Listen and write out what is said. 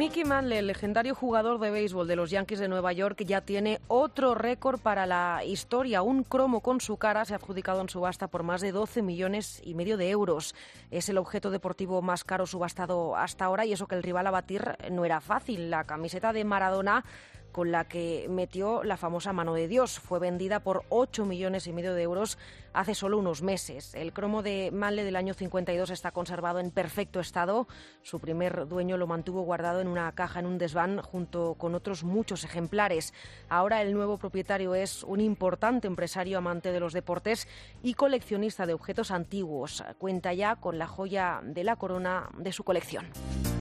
Mickey Mantle, el legendario jugador de béisbol de los Yankees de Nueva York, ya tiene otro récord para la historia. Un cromo con su cara se ha adjudicado en subasta por más de 12,5 millones de euros. Es el objeto deportivo más caro subastado hasta ahora, y eso que el rival a batir no era fácil. La camiseta de Maradona, con la que metió la famosa mano de Dios, fue vendida por 8,5 millones de euros hace solo unos meses. El cromo de Mantle del año 52 está conservado en perfecto estado. Su primer dueño lo mantuvo guardado en una caja en un desván junto con otros muchos ejemplares. Ahora el nuevo propietario es un importante empresario amante de los deportes y coleccionista de objetos antiguos. Cuenta ya con la joya de la corona de su colección.